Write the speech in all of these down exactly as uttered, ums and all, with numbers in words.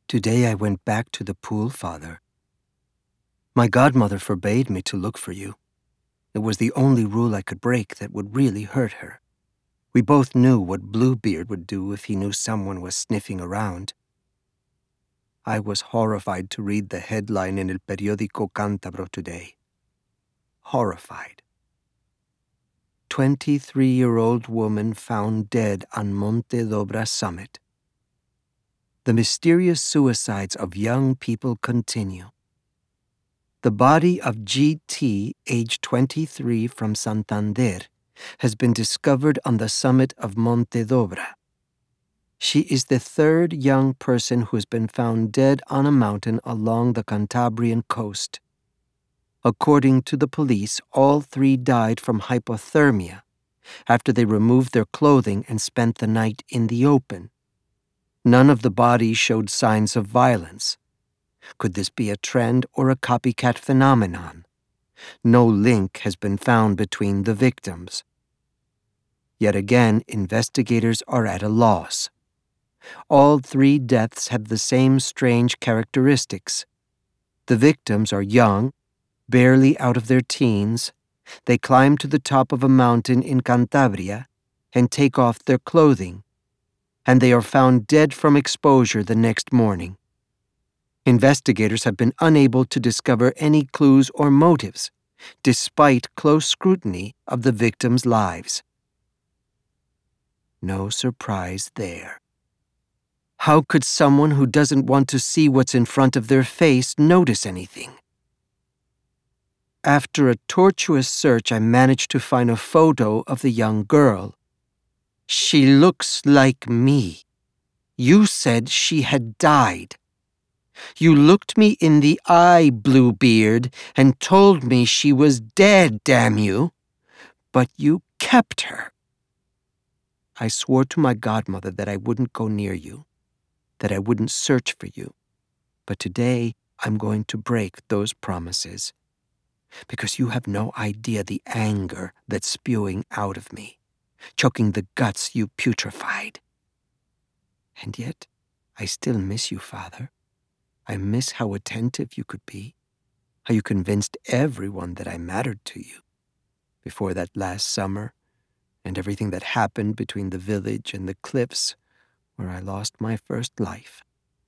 Today I went back to the pool, Father. My godmother forbade me to look for you. It was the only rule I could break that would really hurt her. We both knew what Bluebeard would do if he knew someone was sniffing around. I was horrified to read the headline in El Periódico Cántabro today. Horrified. twenty-three-year-old woman found dead on Monte Dobra summit. The mysterious suicides of young people continue. The body of G T, age twenty-three, from Santander, has been discovered on the summit of Monte Dobra. She is the third young person who has been found dead on a mountain along the Cantabrian coast. According to the police, all three died from hypothermia after they removed their clothing and spent the night in the open. None of the bodies showed signs of violence. Could this be a trend or a copycat phenomenon? No link has been found between the victims. Yet again, investigators are at a loss. All three deaths have the same strange characteristics. The victims are young, barely out of their teens. They climb to the top of a mountain in Cantabria and take off their clothing, and they are found dead from exposure the next morning. Investigators have been unable to discover any clues or motives, despite close scrutiny of the victims' lives. No surprise there. How could someone who doesn't want to see what's in front of their face notice anything? After a tortuous search, I managed to find a photo of the young girl. She looks like me. You said she had died. You looked me in the eye, Bluebeard, and told me she was dead, damn you. But you kept her. I swore to my godmother that I wouldn't go near you, that I wouldn't search for you. But today, I'm going to break those promises, because you have no idea the anger that's spewing out of me, choking the guts you putrefied. And yet, I still miss you, Father. I miss how attentive you could be, how you convinced everyone that I mattered to you before that last summer and everything that happened between the village and the cliffs where I lost my first life.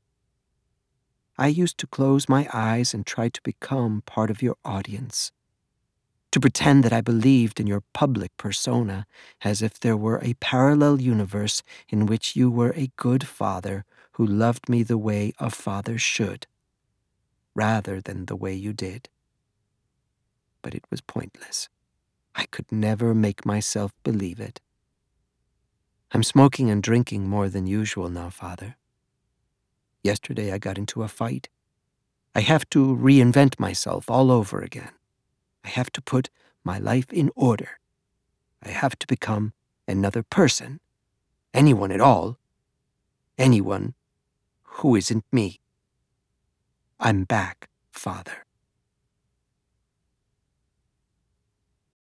I used to close my eyes and try to become part of your audience, to pretend that I believed in your public persona as if there were a parallel universe in which you were a good father who loved me the way a father should, rather than the way you did. But it was pointless. I could never make myself believe it. I'm smoking and drinking more than usual now, Father. Yesterday I got into a fight. I have to reinvent myself all over again. I have to put my life in order. I have to become another person, anyone at all, anyone who isn't me. I'm back, Father.